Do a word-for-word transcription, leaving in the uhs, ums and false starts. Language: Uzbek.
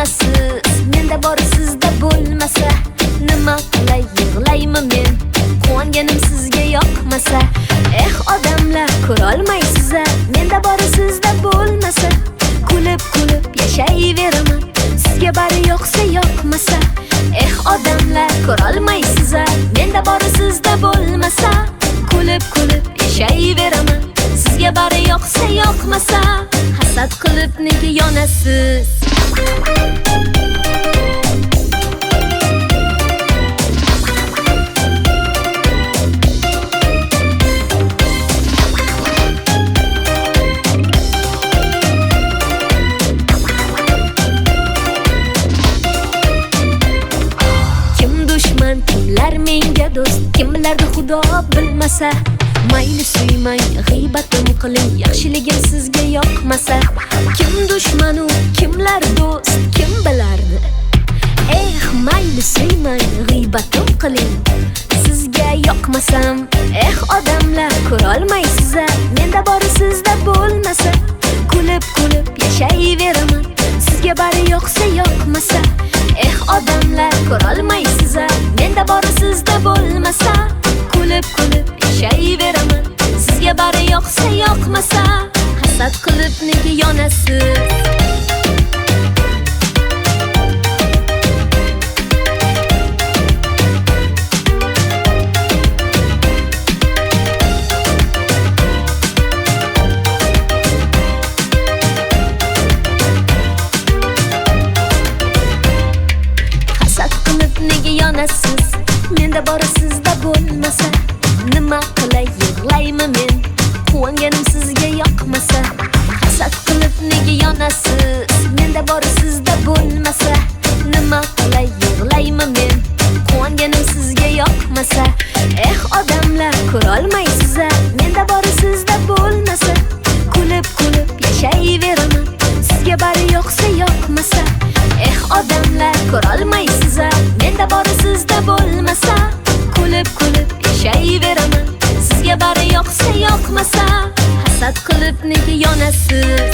yonasiz, menda bori sizda bo'lmasa, nima qilay yig'layman men, quvonganim sizga yoqmasa. Eh odamlar, ko'rolmaysiz, menda bori sizda bo'lmasa, kulib kulib yashayveraman, sizga bari yoqsa yoqmasa. Eh odamlar, ko'rolmaysiz, menda bori sizda bo'lmasa, kulib kulib yashayveraman, sizga bari yoqsa yoqmasa. Hasad qilib nega yonasiz? Kimlar menga do'st, kim bilardi Xudo bilmasa. Mayli suymang, g'iybatim qiling, yaxshiligim sizga yoqmasa. Kim dushmanu, kimlar do'st, kim bilardi. Eh, mayli suymang, g'iybatim qiling, sizga yoqmasam. Eh odamlar, ko'rolmaysiz, menda bori sizda bo'lmasa, kulib kulib yashayveraman, sizga bari yoqsa yoqmasa. Eh odamlar, ko'rolmaysiz, menda bori sizda bo'lmasa, kulib kulib yashayveraman, sizga bari yoqsa yoqmasa. Hasad qilib nega yonasiz? Nega yonasiz, menda bori sizda bo'lmasa, nima qilay yig'layman men, quvonganim sizga yoqmasa. Hasad qilib nega yonasiz, menda bori sizda bo'lmasa, nima qilay yig'layman men, quvonganim sizga yoqmasa. Eh odamlar, ko'rolmaysiz, menda bori sizda bo'lmasa, kulib kulib yashayveraman, sizga bari yoqsa yoqmasa. Eh odamlar, ko'rolmaysiz, menda bori sizda bo'lmasa, kulib kulib yashayveraman, sizga bari yoqsa yoqmasa. Hasad qilib nega yonasiz?